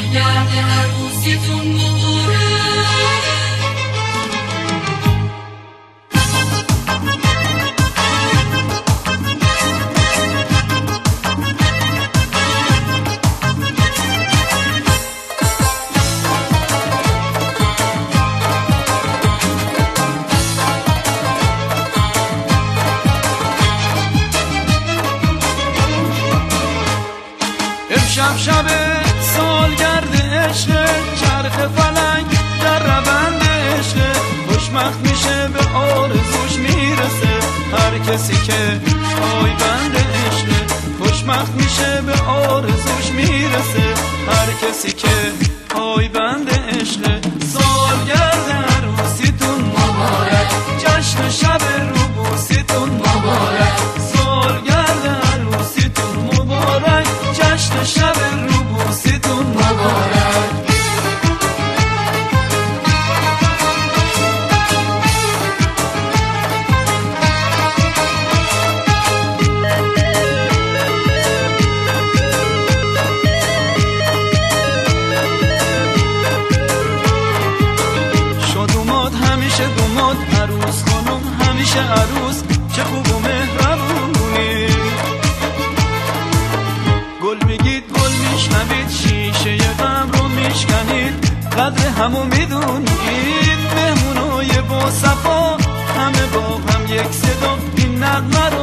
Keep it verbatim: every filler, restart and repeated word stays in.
سالگرد عروسیتون مبارک. امشب شب سالگرد عشق، چرخ فلک در روند عشق، خوشبخت میشه به آرزوش میرسه هر کسی که پایبند عشق. خوشبخت میشه به آرزوش میرسه هر کسی که پایبند عشق. سالگرد عروسیتون مبارک، جشن شب روبوسیتون مبارک. سالگرد عروسیتون مبارک، جشن شب روبوسیتون مبارک. شاد اومد همیشه دوماد، عروس خانم همیشه عروس، چه خوب و مهربونی. گل میگید گل میشنوید، شیشه غم رو میشکنید، قدر همو میدونید. مهمونای با صفا همه با هم یک صدا، این نغمه رو